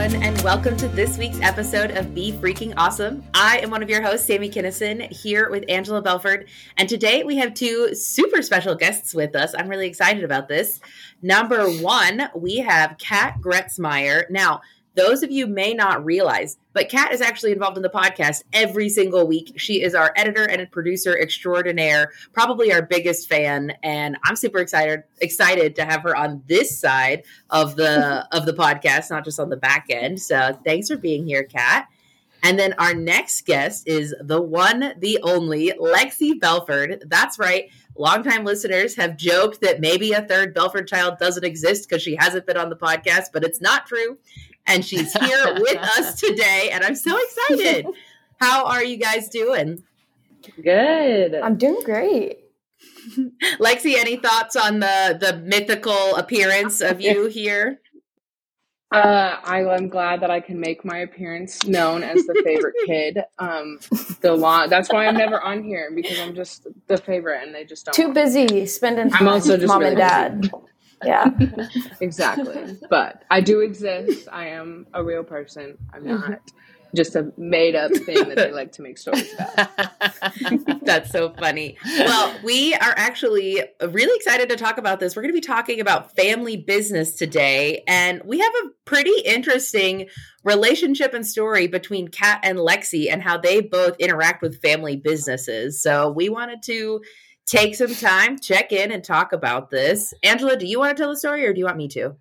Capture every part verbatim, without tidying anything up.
everyone, and welcome to this week's episode of Be Freaking Awesome. I am one of your hosts, Sammy Kinnison, here with Angela Belford, and today we have two super special guests with us. I'm really excited about this. Number one, we have Kat Gretzmeyer. Now, those of you may not realize, but Kat is actually involved in the podcast every single week. She is our editor and producer extraordinaire, probably our biggest fan, and I'm super excited excited to have her on this side of the of the podcast, not just on the back end. So thanks for being here, Kat. And then our next guest is the one, the only, Lexi Belford. That's right. Longtime listeners have joked that maybe a third Belford child doesn't exist because she hasn't been on the podcast, but it's not true. And she's here with us today, and I'm so excited. How are you guys doing? Good. I'm doing great. Lexi, any thoughts on the, the mythical appearance of you here? Uh, I, I'm glad that I can make my appearance known as the favorite kid. Um, the long, that's why I'm never on here, because I'm just the favorite, and they just don't. Too busy spending time I'm also with just mom really and dad. Yeah, exactly. But I do exist. I am a real person. I'm not just a made up thing that they like to make stories about. That's so funny. Well, we are actually really excited to talk about this. We're going to be talking about family business today, and we have a pretty interesting relationship and story between Kat and Lexi and how they both interact with family businesses. So we wanted to take some time, check in, and talk about this. Angela, do you want to tell the story, or do you want me to?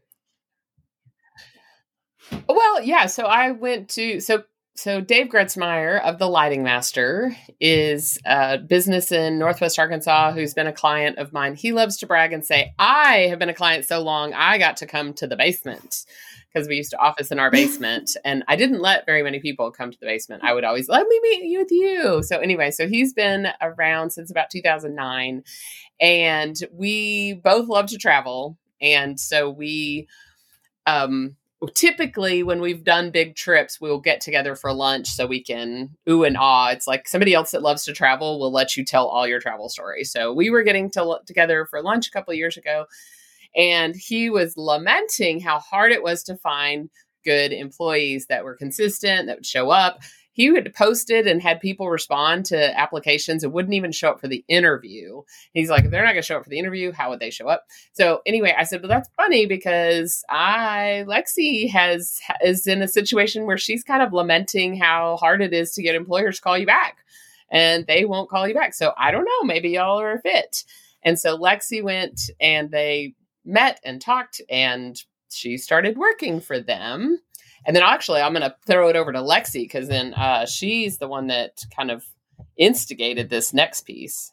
Well, yeah. So I went to, so So Dave Gretzmeyer of The Lighting Master is a business in Northwest Arkansas who's been a client of mine. He loves to brag and say, I have been a client so long, I got to come to the basement, because we used to office in our basement. And I didn't let very many people come to the basement. I would always, let me meet you with you. So anyway, so he's been around since about two thousand nine. And we both love to travel. And so we, um, typically, when we've done big trips, we'll get together for lunch so we can ooh and ah. It's like somebody else that loves to travel will let you tell all your travel stories. So we were getting to, together for lunch a couple of years ago, and he was lamenting how hard it was to find good employees that were consistent, that would show up. He had posted and had people respond to applications and wouldn't even show up for the interview. He's like, if they're not going to show up for the interview, how would they show up? So anyway, I said, well, that's funny, because I, Lexi has, is in a situation where she's kind of lamenting how hard it is to get employers to call you back, and they won't call you back. So I don't know, maybe y'all are a fit. And so Lexi went and they met and talked, and she started working for them. And then actually, I'm going to throw it over to Lexi, because then uh, she's the one that kind of instigated this next piece.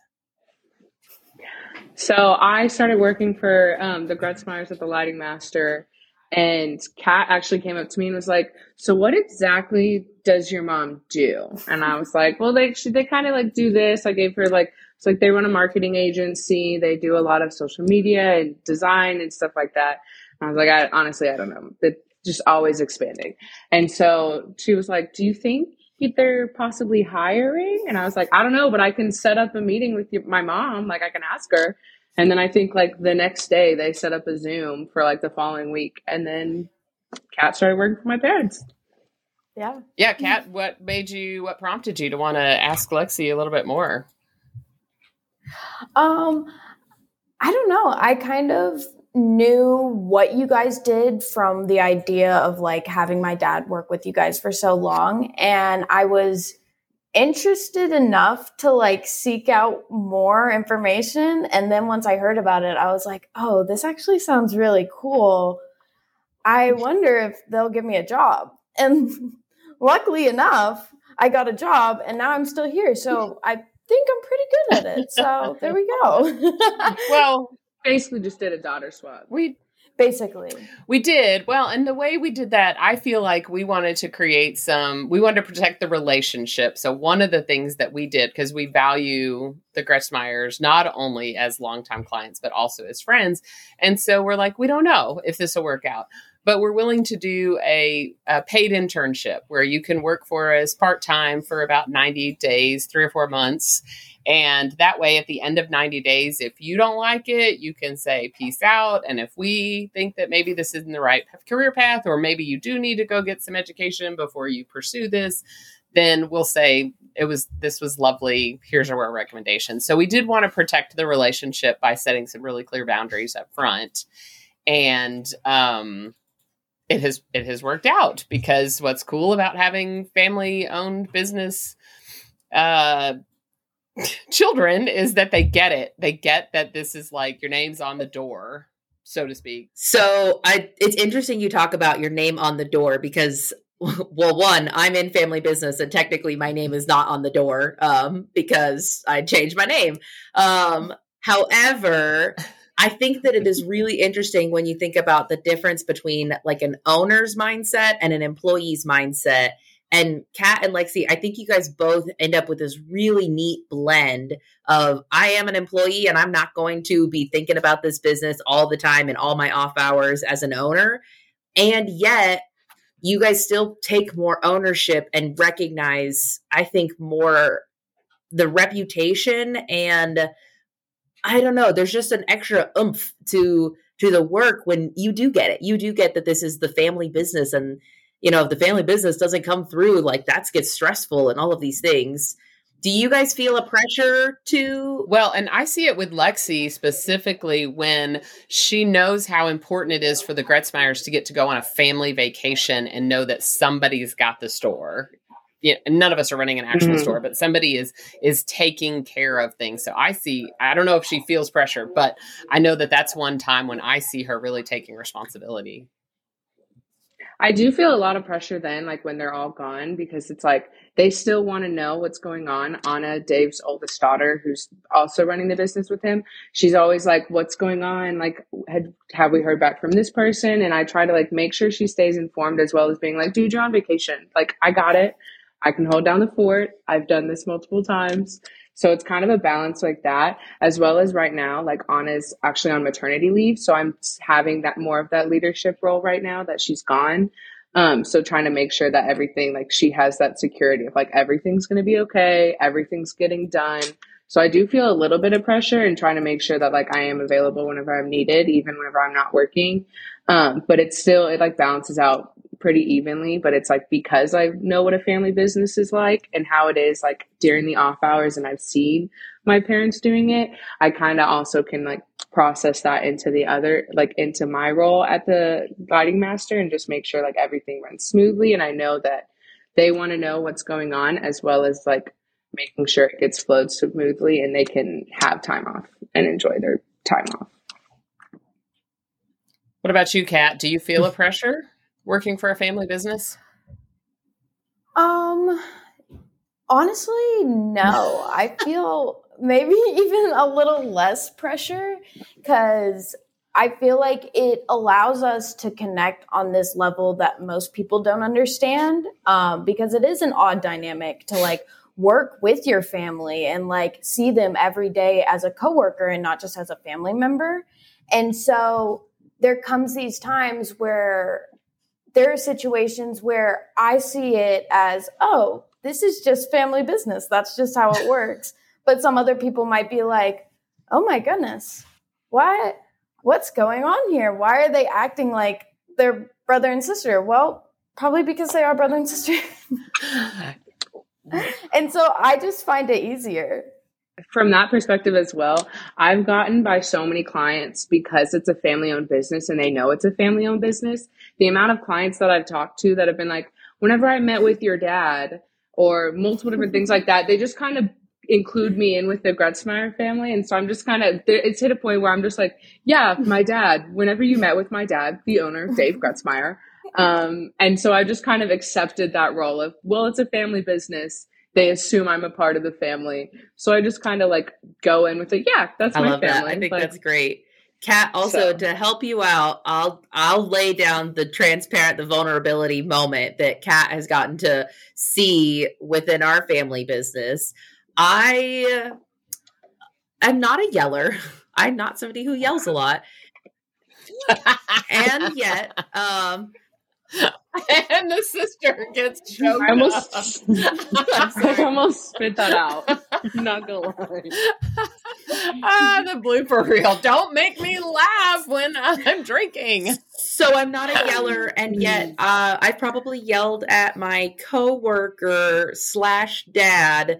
So I started working for um, the Gretzmeyers at the Lighting Master, and Kat actually came up to me and was like, so what exactly does your mom do? And I was like, well, they, she, they kind of like do this. I gave her like, it's like they run a marketing agency. They do a lot of social media and design and stuff like that. And I was like, I honestly, I don't know. It, just always expanding. And so she was like, do you think they're possibly hiring? And I was like, I don't know, but I can set up a meeting with your, my mom. Like, I can ask her. And then I think like the next day they set up a Zoom for like the following week. And then Kat started working for my parents. yeah. Yeah, Kat, what made you, what prompted you to want to ask Lexi a little bit more? Um, I don't know. I kind of knew what you guys did from the idea of like having my dad work with you guys for so long. And I was interested enough to like seek out more information. And then once I heard about it, I was like, oh, this actually sounds really cool. I wonder if they'll give me a job. And luckily enough, I got a job, and now I'm still here. So I think I'm pretty good at it. So there we go. Well, basically just did a daughter swap. We basically we did. Well, and the way we did that, I feel like we wanted to create some, we wanted to protect the relationship. So one of the things that we did, because we value the Gretzmeyers not only as longtime clients, but also as friends. And so we're like, we don't know if this will work out. but we're willing to do a, a paid internship where you can work for us part-time for about ninety days, three or four months. And that way, at the end of ninety days, if you don't like it, you can say peace out. And if we think that maybe this isn't the right career path, or maybe you do need to go get some education before you pursue this, then we'll say it was, this was lovely. Here's our recommendation. So we did want to protect the relationship by setting some really clear boundaries up front. And, um, it has, it has worked out, because what's cool about having family owned business, uh, children is that they get it. They get that this is like your name's on the door, so to speak. So I, it's interesting you talk about your name on the door, because, well, one, I'm in family business and technically my name is not on the door um, because I changed my name. Um, however, I think that it is really interesting when you think about the difference between like an owner's mindset and an employee's mindset. And Kat and Lexi, I think you guys both end up with this really neat blend of, I am an employee and I'm not going to be thinking about this business all the time and all my off hours as an owner. And yet you guys still take more ownership and recognize, I think, more the reputation. And I don't know, there's just an extra oomph to, to the work when you do get it. You do get that this is the family business, and you know, if the family business doesn't come through, like that gets stressful and all of these things. Do you guys feel a pressure to? Well, and I see it with Lexi specifically when she knows how important it is for the Gretzmeyers to get to go on a family vacation and know that somebody's got the store. Yeah, none of us are running an actual mm-hmm. store, but somebody is is taking care of things. So I see, I don't know if she feels pressure, but I know that that's one time when I see her really taking responsibility. I do feel a lot of pressure then, like when they're all gone, because it's like they still want to know what's going on. Anna, Dave's oldest daughter, who's also running the business with him, she's always like, what's going on? Like, had, have we heard back from this person? And I try to like make sure she stays informed, as well as being like, dude, you're on vacation. Like, I got it. I can hold down the fort. I've done this multiple times. So it's kind of a balance like that, as well as right now, like Anna's actually on maternity leave. So I'm having that more of that leadership role right now that she's gone. Um, so trying to make sure that everything, like she has that security of like, everything's going to be okay. Everything's getting done. So I do feel a little bit of pressure and trying to make sure that like I am available whenever I'm needed, even whenever I'm not working. Um, but it's still, it like balances out pretty evenly, but it's like, because I know what a family business is like and how it is like during the off hours, and I've seen my parents doing it, I kind of also can like process that into the other, like into my role at the Lighting Master, and just make sure like everything runs smoothly. And I know that they want to know what's going on, as well as like making sure it gets flowed smoothly and they can have time off and enjoy their time off. What about you, Kat? Do you feel a pressure working for a family business? Um, honestly, no. I feel maybe even a little less pressure, because I feel like it allows us to connect on this level that most people don't understand, um, because it is an odd dynamic to like work with your family and like see them every day as a coworker and not just as a family member. And so there comes these times where there are situations where I see it as, oh, this is just family business. That's just how it works. But some other people might be like, oh my goodness, what, what's going on here? Why are they acting like they're brother and sister? Well, probably because they are brother and sister. And so I just find it easier. From that perspective as well, I've gotten by so many clients, because it's a family-owned business and they know it's a family-owned business. The amount of clients that I've talked to that have been like, whenever I met with your dad, or multiple different things like that, they just kind of include me in with the Gretzmeyer family. And so I'm just kind of, it's hit a point where I'm just like, yeah, my dad, whenever you met with my dad, the owner, Dave Gretzmeyer. Um, and so I just kind of accepted that role of, well, it's a family business. They assume I'm a part of the family. So I just kind of like go in with it. Yeah, that's I my love family. That. I think like, that's great. Kat, also so. to help you out, I'll I'll lay down the transparent, the vulnerability moment that Kat has gotten to see within our family business. I am not a yeller. I'm not somebody who yells a lot. And yet, um, and the sister gets choked I almost, up. I almost spit that out. I'm not gonna lie. Ah, the blooper reel. Don't make me laugh when I'm drinking. So I'm not a yeller, and yet uh, I've probably yelled at my coworker slash dad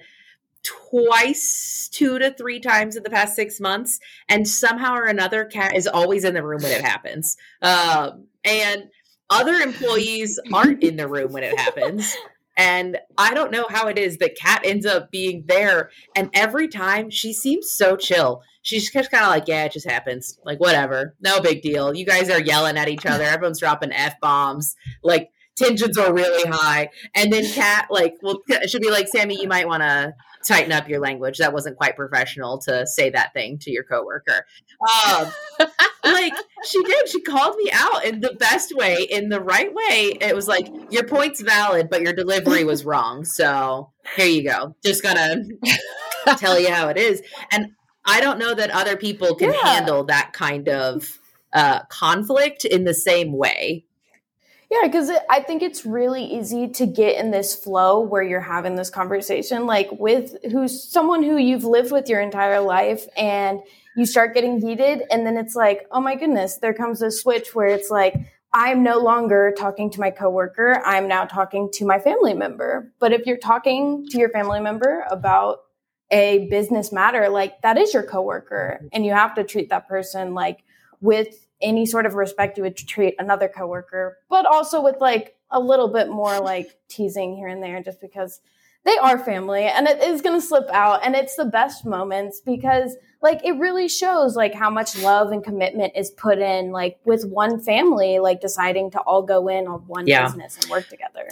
twice, two to three times in the past six months, and somehow or another, Kat is always in the room when it happens. Um, and other employees aren't in the room when it happens. And I don't know how it is that Kat ends up being there. And every time she seems so chill. She's just kind of like, yeah, it just happens. Like, whatever. No big deal. You guys are yelling at each other. Everyone's dropping F-bombs. Like, tensions are really high. And then Kat, like, well, she'll be like, Sammy, you might want to tighten up your language. That wasn't quite professional to say that thing to your coworker. Um, like she did. She called me out in the best way, in the right way. It was like, your point's valid, but your delivery was wrong. So here you go. Just gonna tell you how it is. And I don't know that other people can Yeah. handle that kind of uh, conflict in the same way. Yeah, because I think it's really easy to get in this flow where you're having this conversation, like with who's someone who you've lived with your entire life, and you start getting heated, and then it's like, oh my goodness, there comes a switch where it's like, I'm no longer talking to my coworker, I'm now talking to my family member. But if you're talking to your family member about a business matter, like that is your coworker, and you have to treat that person like with any sort of respect you would treat another coworker, but also with like a little bit more like teasing here and there, just because they are family and it is going to slip out. And it's the best moments because like it really shows like how much love and commitment is put in, like with one family, like deciding to all go in on one Yeah. business and work together.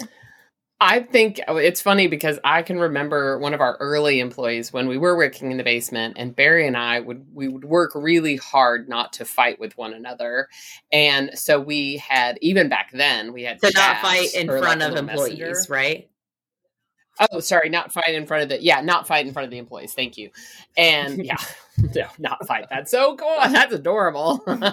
I think it's funny because I can remember one of our early employees when we were working in the basement, and Barry and I would we would work really hard not to fight with one another. And so we had, even back then, we had To not chats fight in or, like, front a of little employees, messenger. right? Oh, sorry, not fight in front of the, yeah, not fight in front of the employees. Thank you. And yeah, no, not fight. That's so cool. That's adorable. um,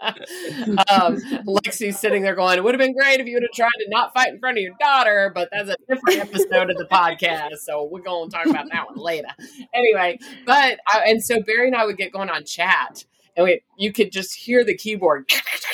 Lexi's sitting there going, it would have been great if you would have tried to not fight in front of your daughter, but that's a different episode of the podcast. So we're going to talk about that one later. Anyway, but, I, and so Barry and I would get going on chat, and we, you could just hear the keyboard.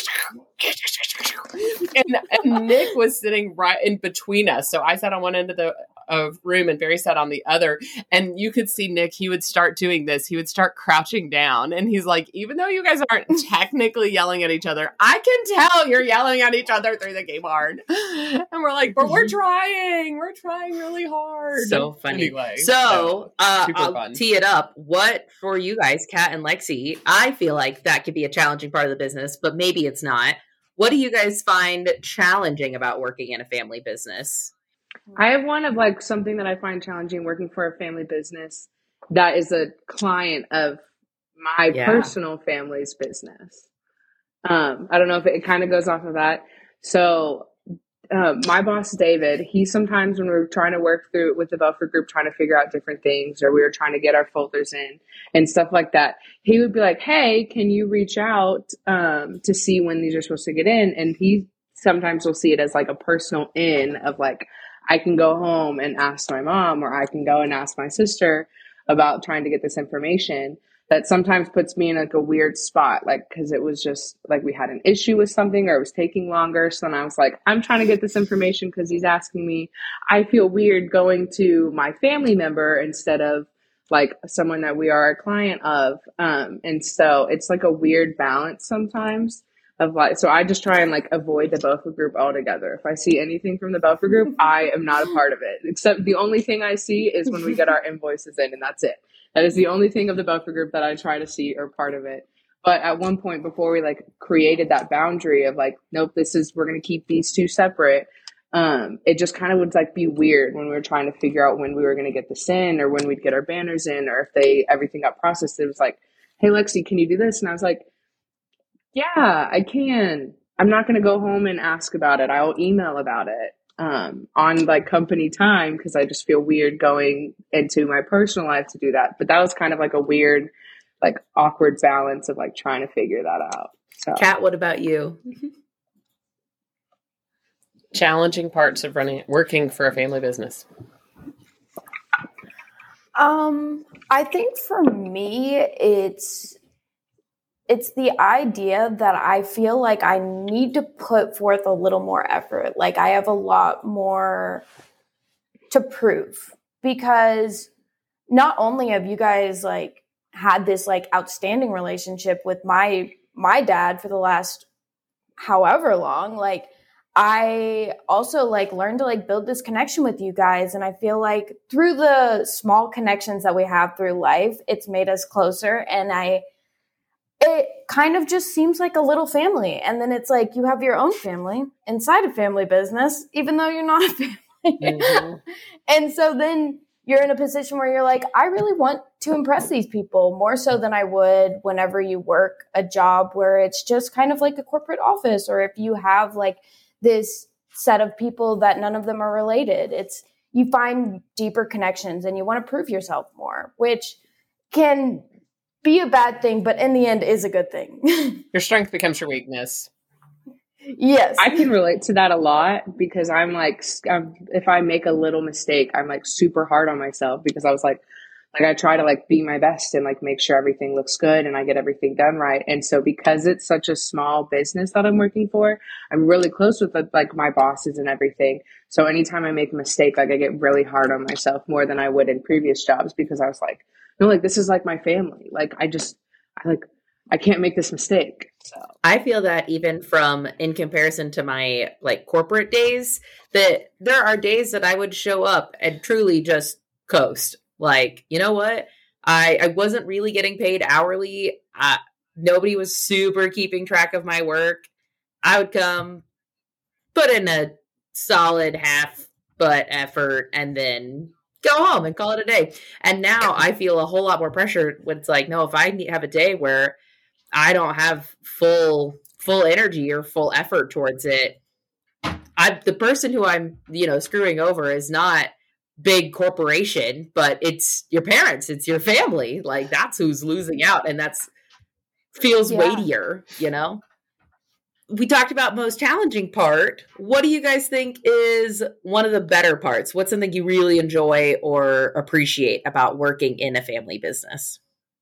And, and Nick was sitting right in between us. So I sat on one end of the of room and Barry sat on the other. And you could see Nick, he would start doing this. He would start crouching down. And he's like, even though you guys aren't technically yelling at each other, I can tell you're yelling at each other through the keyboard. And we're like, but we're trying. We're trying really hard. So funny. Anyway, so uh, super I'll fun. tee it up. What for you guys, Kat and Lexi? I feel like that could be a challenging part of the business, but maybe it's not. What do you guys find challenging about working in a family business? I have one of like something that I find challenging working for a family business that is a client of my Yeah. personal family's business. Um, I don't know if it, it kind of goes off of that. So uh, my boss, David, he sometimes when we were trying to work through it with the Belford group, trying to figure out different things, or we were trying to get our folders in and stuff like that, he would be like, hey, can you reach out um, to see when these are supposed to get in? And he sometimes will see it as like a personal in of like, I can go home and ask my mom, or I can go and ask my sister about trying to get this information. That sometimes puts me in like a weird spot, like, cause it was just like we had an issue with something or it was taking longer. So then I was like, I'm trying to get this information cause he's asking me. I feel weird going to my family member instead of like someone that we are a client of. Um, and so it's like a weird balance sometimes of like, so I just try and like avoid the Belford group altogether. If I see anything from the Belford group, I am not a part of it, except the only thing I see is when we get our invoices in, and that's it. That is the only thing of the Belford group that I try to see or part of it. But at one point before we like created that boundary of like, nope, this is, we're going to keep these two separate. Um, it just kind of would like be weird when we were trying to figure out when we were going to get this in, or when we'd get our banners in, or if they, everything got processed. It was like, hey, Lexi, can you do this? And I was like, yeah, I can. I'm not going to go home and ask about it. I'll email about it. Um, on like company time, because I just feel weird going into my personal life to do that. But that was kind of like a weird like awkward balance of like trying to figure that out. So Kat, what about you? Challenging parts of running, working for a family business. Um, I think for me, it's it's the idea that I feel like I need to put forth a little more effort. Like I have a lot more to prove, because not only have you guys like had this like outstanding relationship with my my dad for the last however long, like I also like learned to like build this connection with you guys. And I feel like through the small connections that we have through life, it's made us closer. And I, it kind of just seems like a little family. And then it's like, you have your own family inside a family business, even though you're not a family. Mm-hmm. And so then you're in a position where you're like, I really want to impress these people more so than I would whenever you work a job where it's just kind of like a corporate office, or if you have like this set of people that none of them are related. It's, you find deeper connections and you want to prove yourself more, which can be a bad thing, but in the end is a good thing. Your strength becomes your weakness. Yes. I can relate to that a lot, because I'm like, I'm, if I make a little mistake, I'm like super hard on myself, because I was like, like I try to like be my best and like make sure everything looks good and I get everything done right. And so because it's such a small business that I'm working for, I'm really close with the, like my bosses and everything. So anytime I make a mistake, like I get really hard on myself more than I would in previous jobs, because I was like, no, like this is like my family. Like I just, I like, I can't make this mistake. So I feel that even from in comparison to my like corporate days, that there are days that I would show up and truly just coast. Like, you know what? I, I wasn't really getting paid hourly. Uh, nobody was super keeping track of my work. I would come, put in a solid half butt effort, and then go home and call it a day. And now I feel a whole lot more pressure when it's like, no, if I need, have a day where I don't have full full energy or full effort towards it, I the person who I'm, you know, screwing over is not big corporation, but it's your parents, it's your family. Like that's who's losing out, and that's feels yeah. weightier, you know. We talked about most challenging part. What do you guys think is one of the better parts? What's something you really enjoy or appreciate about working in a family business?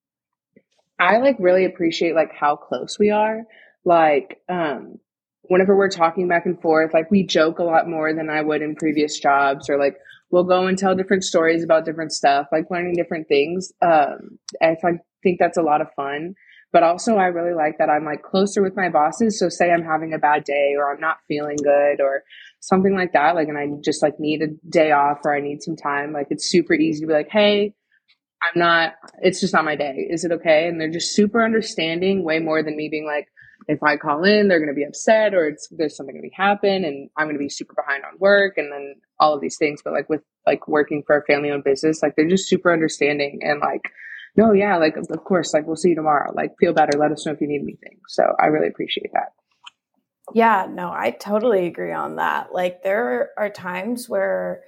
I like really appreciate like how close we are. Like, um, whenever we're talking back and forth, like we joke a lot more than I would in previous jobs, or like we'll go and tell different stories about different stuff, like learning different things. Um, I think that's a lot of fun. But also I really like that I'm like closer with my bosses. So say I'm having a bad day or I'm not feeling good or something like that, like, and I just like need a day off or I need some time. Like it's super easy to be like, hey, I'm not, it's just not my day. Is it okay? And they're just super understanding, way more than me being like, if I call in, they're going to be upset, or it's, there's something going to happen and I'm going to be super behind on work and then all of these things. But like with like working for a family owned business, like they're just super understanding and like, no, yeah, like, of course, like we'll see you tomorrow. Like feel better. Let us know if you need anything. So I really appreciate that. Yeah, no, I totally agree on that. Like there are times where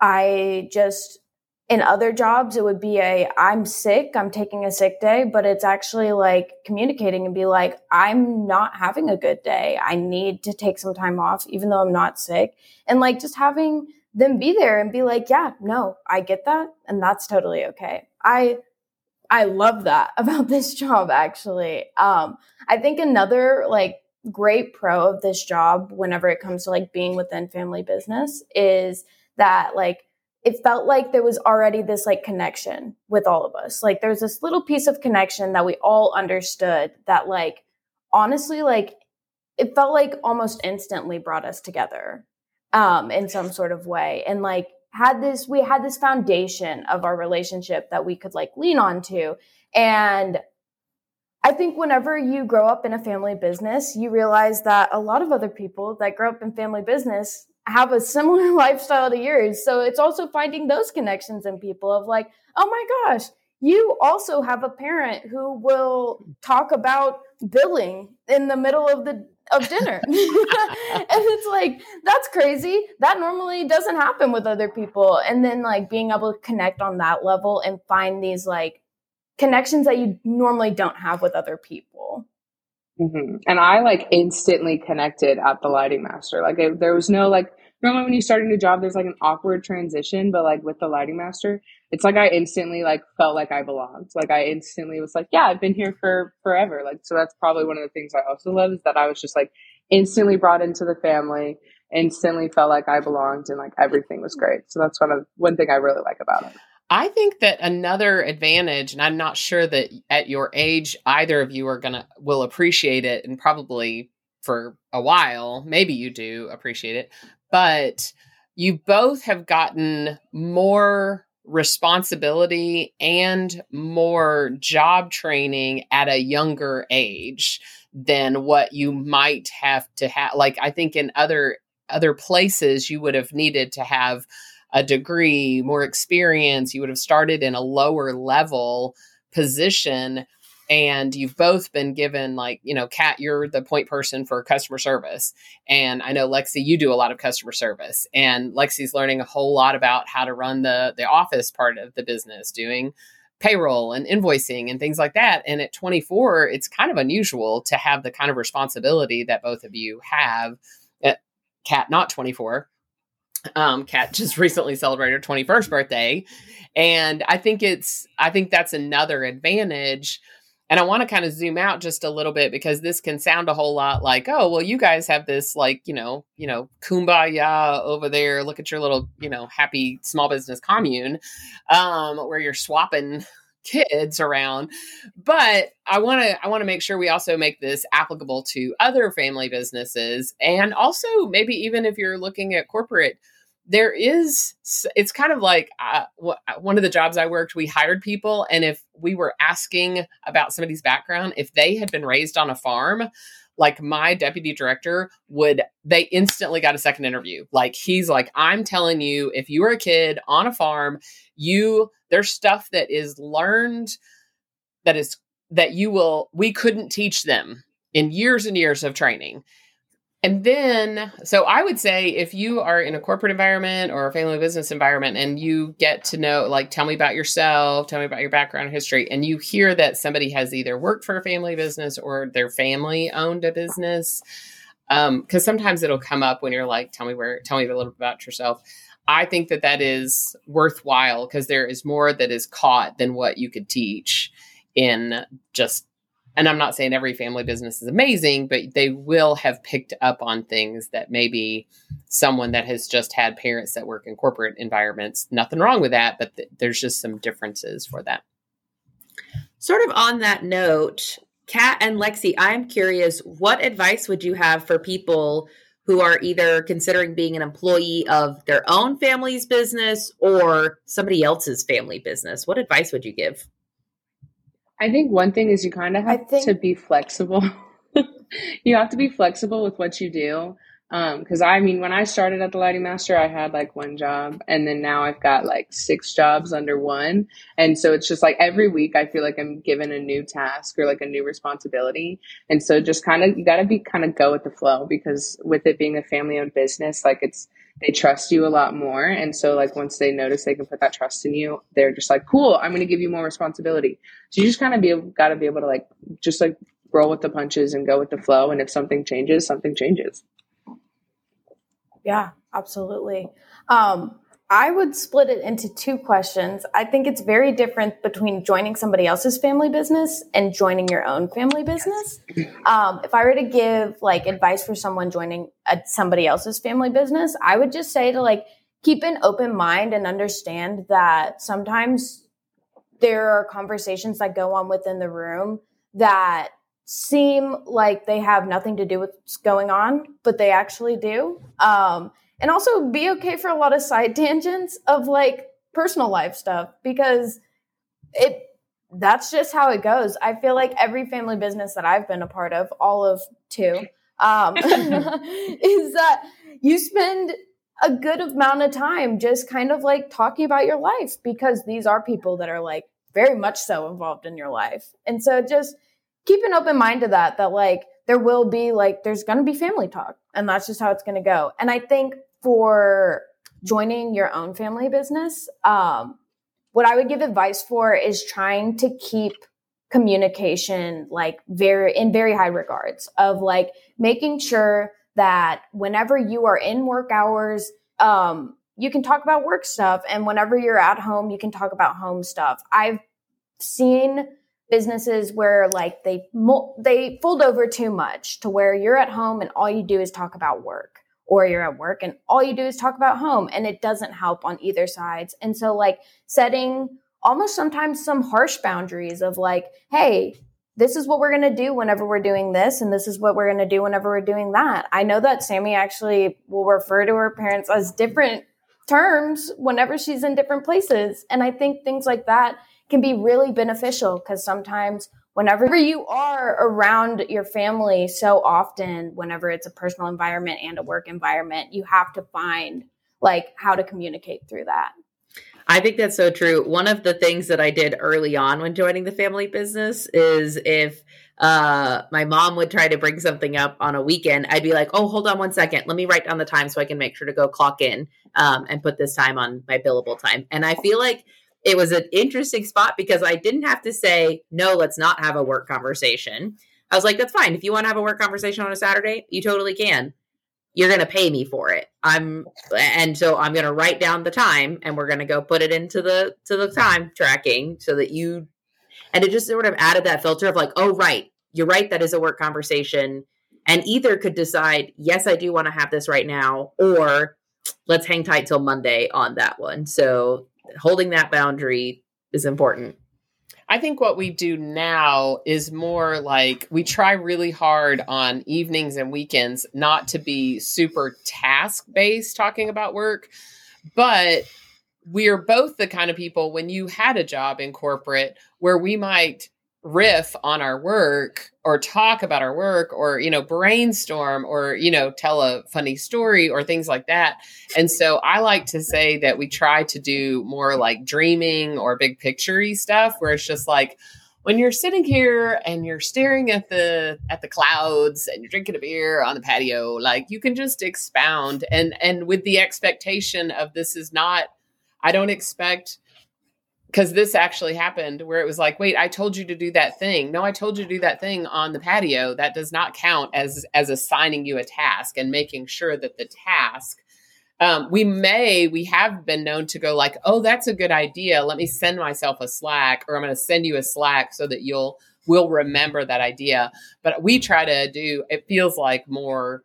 I just, in other jobs, it would be a, I'm sick, I'm taking a sick day, but it's actually like communicating and be like, I'm not having a good day. I need to take some time off, even though I'm not sick. And like just having them be there and be like, yeah, no, I get that. And that's totally okay. I, I love that about this job, actually. Um, I think another like great pro of this job, whenever it comes to like being within family business, is that like, it felt like there was already this like connection with all of us. Like there's this little piece of connection that we all understood that like, honestly, like it felt like almost instantly brought us together um, in some sort of way. And like had this, we had this foundation of our relationship that we could like lean on to. And I think whenever you grow up in a family business, you realize that a lot of other people that grow up in family business have a similar lifestyle to yours. So it's also finding those connections in people of like, oh my gosh, you also have a parent who will talk about billing in the middle of the of dinner. And it's like, that's crazy. That normally doesn't happen with other people. And then like being able to connect on that level and find these like connections that you normally don't have with other people. Mm-hmm. And I like instantly connected at the Lighting Master. Like it, there was no like, normally when you start a new job, there's like an awkward transition, but like with the Lighting Master, it's like I instantly like felt like I belonged. Like I instantly was like, yeah, I've been here for forever. Like, so that's probably one of the things I also love is that I was just like instantly brought into the family, instantly felt like I belonged, and like everything was great. So that's one of one thing I really like about it. I think that another advantage, and I'm not sure that at your age, either of you are going to, will appreciate it, and probably for a while, maybe you do appreciate it, but you both have gotten more responsibility and more job training at a younger age than what you might have to have. Like, I think in other, other places you would have needed to have a degree, more experience. You would have started in a lower level position, and you've both been given, like, you know, Kat, you're the point person for customer service. And I know, Lexi, you do a lot of customer service, and Lexi's learning a whole lot about how to run the, the office part of the business, doing payroll and invoicing and things like that. And at twenty-four, it's kind of unusual to have the kind of responsibility that both of you have. Kat, not twenty-four. Um, Kat just recently celebrated her twenty-first birthday. And I think it's, I think that's another advantage. And I want to kind of zoom out just a little bit, because this can sound a whole lot like, oh, well, you guys have this, like, you know, you know, kumbaya over there. Look at your little, you know, happy small business commune, um, where you're swapping kids around. But I want to, I want to make sure we also make this applicable to other family businesses. And also maybe even if you're looking at corporate, there is, it's kind of like uh, one of the jobs I worked, we hired people. And if we were asking about somebody's background, if they had been raised on a farm, like my deputy director would, they instantly got a second interview. Like, he's like, I'm telling you, if you were a kid on a farm, you, there's stuff that is learned that is, that you will, we couldn't teach them in years and years of training. And then, so I would say if you are in a corporate environment or a family business environment and you get to know, like, tell me about yourself, tell me about your background and history, and you hear that somebody has either worked for a family business or their family owned a business, um, because sometimes it'll come up when you're like, tell me where, tell me a little bit about yourself. I think that that is worthwhile, because there is more that is caught than what you could teach in just, and I'm not saying every family business is amazing, but they will have picked up on things that maybe someone that has just had parents that work in corporate environments, nothing wrong with that, but th- there's just some differences for that. Sort of on that note, Kat and Lexi, I'm curious, what advice would you have for people who are either considering being an employee of their own family's business or somebody else's family business? What advice would you give? I think one thing is you kind of have think- to be flexible. You have to be flexible with what you do. Um, cause I mean, when I started at the Lighting Master, I had like one job, and then now I've got like six jobs under one. And so it's just like every week I feel like I'm given a new task or like a new responsibility. And so just kind of, you gotta be kind of go with the flow, because with it being a family owned business, like it's, they trust you a lot more. And so like once they notice they can put that trust in you, they're just like, cool, I'm going to give you more responsibility. So you just kind of be got to be able to like, just like roll with the punches and go with the flow. And if something changes, something changes. Yeah, absolutely. Um, I would split it into two questions. I think it's very different between joining somebody else's family business and joining your own family business. Um, if I were to give like advice for someone joining a, somebody else's family business, I would just say to like keep an open mind and understand that sometimes there are conversations that go on within the room that seem like they have nothing to do with what's going on, but they actually do. Um, and also be okay for a lot of side tangents of like personal life stuff, because it that's just how it goes. I feel like every family business that I've been a part of, all of two, um, is that you spend a good amount of time just kind of like talking about your life, because these are people that are like very much so involved in your life. And so just keep an open mind to that, that like there will be like, there's going to be family talk, and that's just how it's going to go. And I think for joining your own family business, um, what I would give advice for is trying to keep communication like very in very high regards of like making sure that whenever you are in work hours, um, you can talk about work stuff. And whenever you're at home, you can talk about home stuff. I've seen businesses where like they, they fold over too much to where you're at home and all you do is talk about work, or you're at work and all you do is talk about home, and it doesn't help on either sides. And so like setting almost sometimes some harsh boundaries of like, hey, this is what we're going to do whenever we're doing this, and this is what we're going to do whenever we're doing that. I know that Sammy actually will refer to her parents as different terms whenever she's in different places. And I think things like that can be really beneficial, because sometimes whenever you are around your family so often, whenever it's a personal environment and a work environment, you have to find like how to communicate through that. I think that's so true. One of the things that I did early on when joining the family business is if uh, my mom would try to bring something up on a weekend, I'd be like, oh, hold on one second. Let me write down the time so I can make sure to go clock in um, and put this time on my billable time. And I feel like it was an interesting spot because I didn't have to say, no, let's not have a work conversation. I was like, that's fine. If you want to have a work conversation on a Saturday, you totally can. You're going to pay me for it. I'm, and so I'm going to write down the time and we're going to go put it into the, to the time tracking so that you, and it just sort of added that filter of like, oh, right. You're right. That is a work conversation. And either could decide, yes, I do want to have this right now, or let's hang tight till Monday on that one. So holding that boundary is important. I think what we do now is more like we try really hard on evenings and weekends not to be super task-based talking about work, but we are both the kind of people, when you had a job in corporate, where we might riff on our work or talk about our work or, you know, brainstorm or, you know, tell a funny story or things like that. And so I like to say that we try to do more like dreaming or big picture-y stuff where it's just like when you're sitting here and you're staring at the at the clouds and you're drinking a beer on the patio, like you can just expound and and with the expectation of this is not, I don't expect, because this actually happened where it was like, wait, I told you to do that thing. No, I told you to do that thing on the patio. That does not count as, as assigning you a task and making sure that the task, um, we may, we have been known to go like, oh, that's a good idea. Let me send myself a Slack, or I'm going to send you a Slack so that you'll, will remember that idea. But we try to do, it feels like more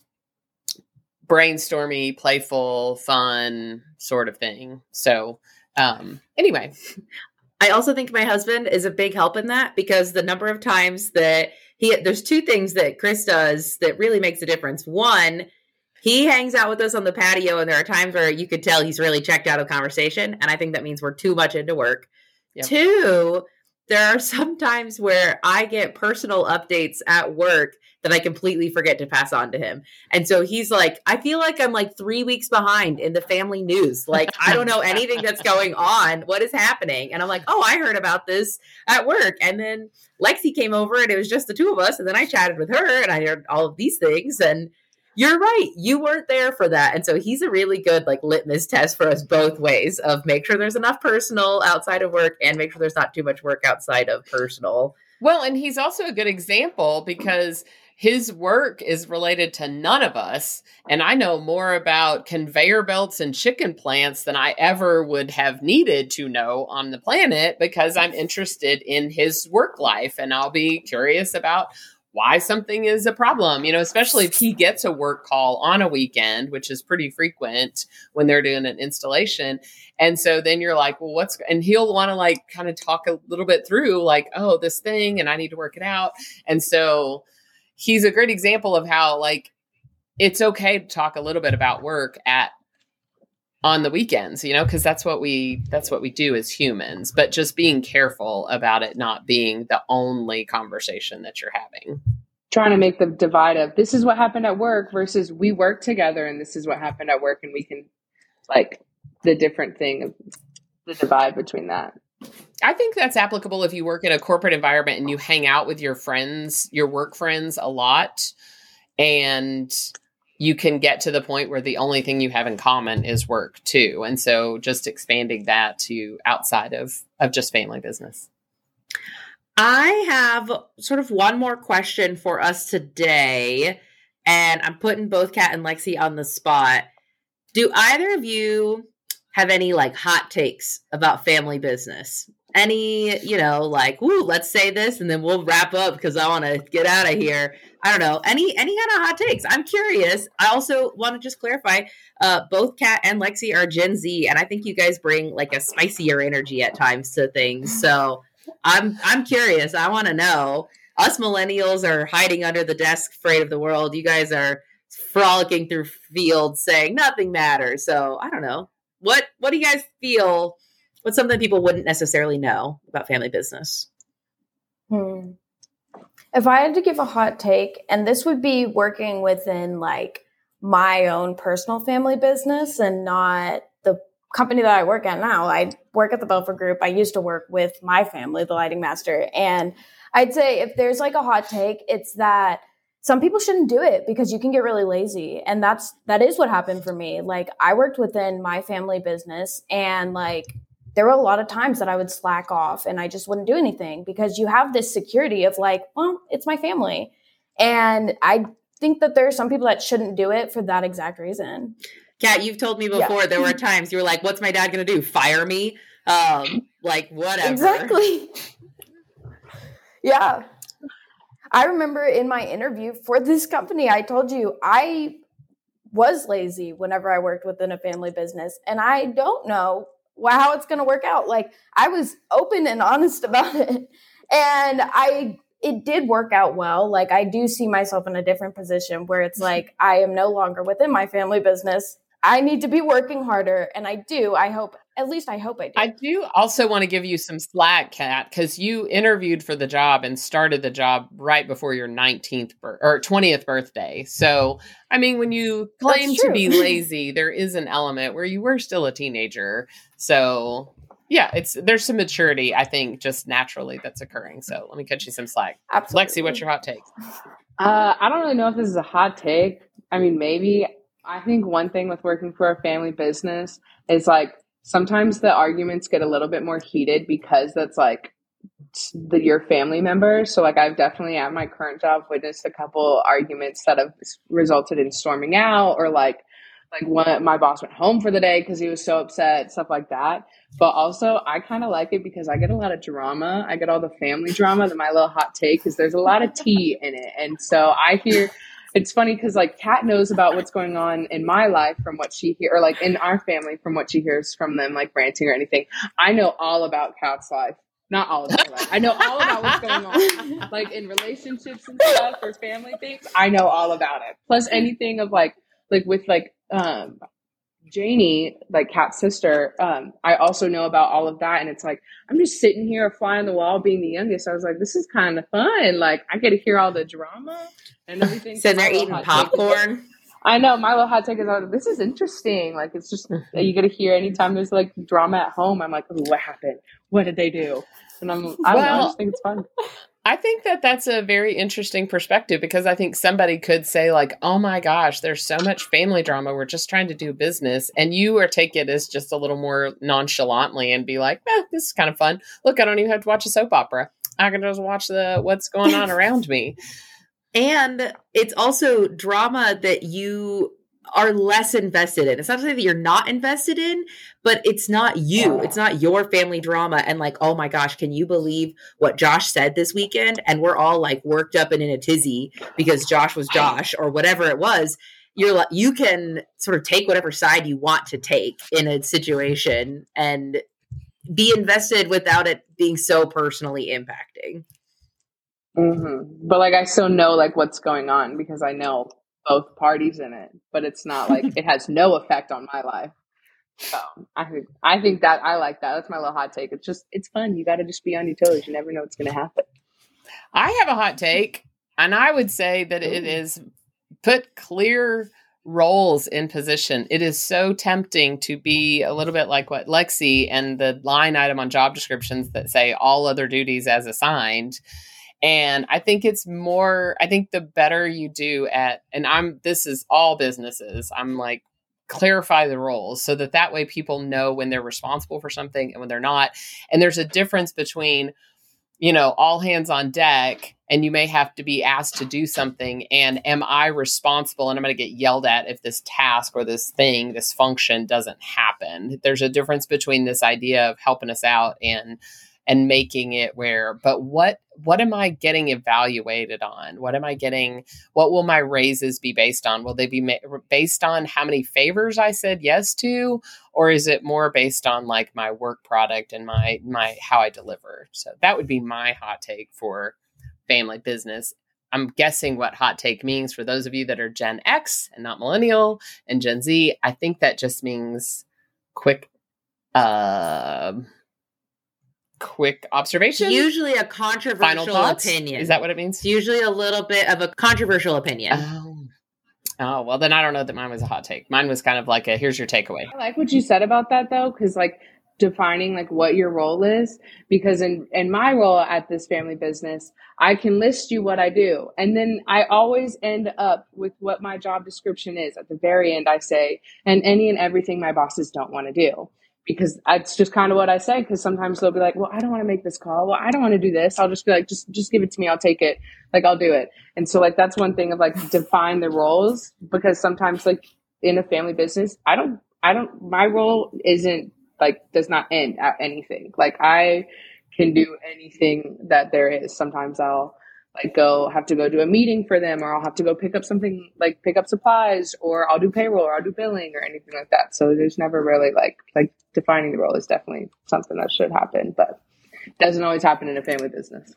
brainstormy, playful, fun sort of thing. So, Um, anyway, I also think my husband is a big help in that, because the number of times that he, there's two things that Chris does that really makes a difference. One, he hangs out with us on the patio, and there are times where you could tell he's really checked out of conversation. And I think that means we're too much into work. Yep. Two, there are some times where I get personal updates at work that I completely forget to pass on to him. And so he's like, I feel like I'm like three weeks behind in the family news. Like, I don't know anything that's going on. What is happening? And I'm like, oh, I heard about this at work. And then Lexi came over and it was just the two of us. And then I chatted with her and I heard all of these things. And you're right. You weren't there for that. And so he's a really good like litmus test for us both ways of make sure there's enough personal outside of work and make sure there's not too much work outside of personal. Well, and he's also a good example because his work is related to none of us. And I know more about conveyor belts and chicken plants than I ever would have needed to know on the planet because I'm interested in his work life. And I'll be curious about why something is a problem, you know, especially if he gets a work call on a weekend, which is pretty frequent when they're doing an installation. And so then you're like, well, what's, and he'll want to like kind of talk a little bit through like, oh, this thing, and I need to work it out. And so he's a great example of how like, it's okay to talk a little bit about work at on the weekends, you know, because that's what we that's what we do as humans, but just being careful about it not being the only conversation that you're having. Trying to make the divide of this is what happened at work versus we work together and this is what happened at work, and we can like the different thing of the divide between that. I think that's applicable if you work in a corporate environment and you hang out with your friends, your work friends a lot. And you can get to the point where the only thing you have in common is work too. And so just expanding that to outside of, of just family business. I have sort of one more question for us today, and I'm putting both Kat and Lexi on the spot. Do either of you have any like hot takes about family business? Any, you know, like, ooh, let's say this and then we'll wrap up because I want to get out of here. I don't know. Any any kind of hot takes? I'm curious. I also want to just clarify, uh, both Kat and Lexi are Gen Z, and I think you guys bring like a spicier energy at times to things. So I'm I'm curious. I want to know. Us millennials are hiding under the desk, afraid of the world. You guys are frolicking through fields saying nothing matters. So I don't know. What what do you guys feel? What's something people wouldn't necessarily know about family business? Hmm. If I had to give a hot take, and this would be working within like my own personal family business and not the company that I work at now. I work at the Belford Group. I used to work with my family, the Lighting Master. And I'd say if there's like a hot take, it's that some people shouldn't do it because you can get really lazy. And that's, that is what happened for me. Like I worked within my family business, and like there were a lot of times that I would slack off and I just wouldn't do anything because you have this security of like, well, it's my family. And I think that there are some people that shouldn't do it for that exact reason. Kat, you've told me before, yeah. There were times you were like, what's my dad going to do? Fire me? Um, like, whatever. Exactly. Yeah. I remember in my interview for this company, I told you I was lazy whenever I worked within a family business. And I don't know how it's going to work out. Like I was open and honest about it. And I, it did work out well. Like I do see myself in a different position where it's like, I am no longer within my family business. I need to be working harder. And I do, I hope, at least I hope I do. I do also want to give you some slack, Kat, because you interviewed for the job and started the job right before your nineteenth bir- or twentieth birthday. So, I mean, when you claim to be lazy, there is an element where you were still a teenager. So yeah, it's, there's some maturity, I think, just naturally that's occurring. So let me cut you some slack. Absolutely. Lexi, what's your hot take? Uh, I don't really know if this is a hot take. I mean, maybe. I think one thing with working for a family business is like sometimes the arguments get a little bit more heated because that's like the, your family members. So like I've definitely at my current job witnessed a couple arguments that have resulted in storming out, or like like one my boss went home for the day because he was so upset, stuff like that. But also I kind of like it because I get a lot of drama. I get all the family drama. That my little hot take is there's a lot of tea in it, and so I hear. It's funny because like Kat knows about what's going on in my life from what she hears, or like in our family from what she hears from them, like ranting or anything. I know all about Kat's life. Not all of my life. I know all about what's going on, like in relationships and stuff or family things. I know all about it. Plus anything of like, like with like um, Janie, like Kat's sister, um, I also know about all of that. And it's like, I'm just sitting here, a fly on the wall, being the youngest. I was like, this is kind of fun. Like I get to hear all the drama and everything. So they're eating popcorn. I know. My little hot take is, like, this is interesting. Like, it's just, you get to hear anytime there's like drama at home. I'm like, oh, what happened? What did they do? And I'm, I don't well, know. I just think it's fun. I think that that's a very interesting perspective because I think somebody could say like, oh my gosh, there's so much family drama. We're just trying to do business. And you or take it as just a little more nonchalantly and be like, eh, this is kind of fun. Look, I don't even have to watch a soap opera. I can just watch the what's going on around me. And it's also drama that you are less invested in. It's not something that you're not invested in, but it's not you. It's not your family drama. And like, oh my gosh, can you believe what Josh said this weekend? And we're all like worked up and in a tizzy because Josh was Josh or whatever it was. You're like, you can sort of take whatever side you want to take in a situation and be invested without it being so personally impacting. Mm-hmm. But like, I still know like what's going on because I know both parties in it, but it's not like it has no effect on my life. So I think, I think that I like that. That's my little hot take. It's just, it's fun. You got to just be on your toes. You never know what's going to happen. I have a hot take, and I would say that it is put clear roles in position. It is so tempting to be a little bit like what Lexi and the line item on job descriptions that say all other duties as assigned. And I think it's more, I think the better you do at, and I'm, this is all businesses. I'm like, clarify the roles so that that way people know when they're responsible for something and when they're not. And there's a difference between, you know, all hands on deck, and you may have to be asked to do something. And am I responsible? And I'm going to get yelled at if this task or this thing, this function doesn't happen. There's a difference between this idea of helping us out and and making it where, but what, what am I getting evaluated on? What am I getting? What will my raises be based on? Will they be ma- based on how many favors I said yes to? Or is it more based on like my work product and my, my, how I deliver? So that would be my hot take for family business. I'm guessing what hot take means for those of you that are Gen X and not millennial and Gen Z. I think that just means quick, uh, quick observation. Usually a controversial opinion. Is that what it means? It's usually a little bit of a controversial opinion. Oh. oh, well, then I don't know that mine was a hot take. Mine was kind of like a, here's your takeaway. I like what you said about that, though, because like defining like what your role is, because in, in my role at this family business, I can list you what I do. And then I always end up with what my job description is. At the very end, I say, and any and everything my bosses don't want to do. Because it's just kind of what I say, because sometimes they'll be like, well, I don't want to make this call. Well, I don't want to do this. I'll just be like, just just give it to me. I'll take it. Like, I'll do it. And so, like, that's one thing of, like, define the roles. Because sometimes, like, in a family business, I don't, I don't, my role isn't, like, does not end at anything. Like, I can do anything that there is. Sometimes I'll, like, go have to go do a meeting for them, or I'll have to go pick up something, like pick up supplies, or I'll do payroll, or I'll do billing, or anything like that. So there's never really like, like defining the role is definitely something that should happen, but doesn't always happen in a family business.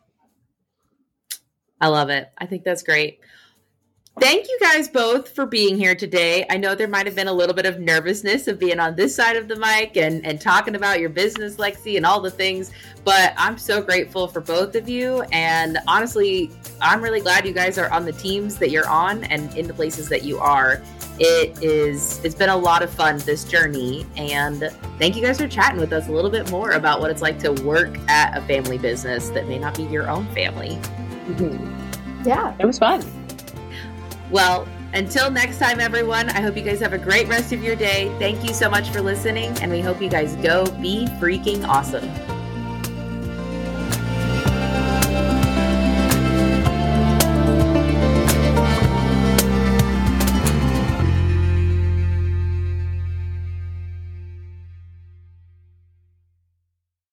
I love it. I think that's great. Thank you guys both for being here today. I know there might have been a little bit of nervousness of being on this side of the mic and, and talking about your business, Lexi, and all the things, but I'm so grateful for both of you. And honestly, I'm really glad you guys are on the teams that you're on and in the places that you are. It is, it's been a lot of fun, this journey. And thank you guys for chatting with us a little bit more about what it's like to work at a family business that may not be your own family. Mm-hmm. Yeah, it was fun. Well, until next time, everyone, I hope you guys have a great rest of your day. Thank you so much for listening, and we hope you guys go be freaking awesome.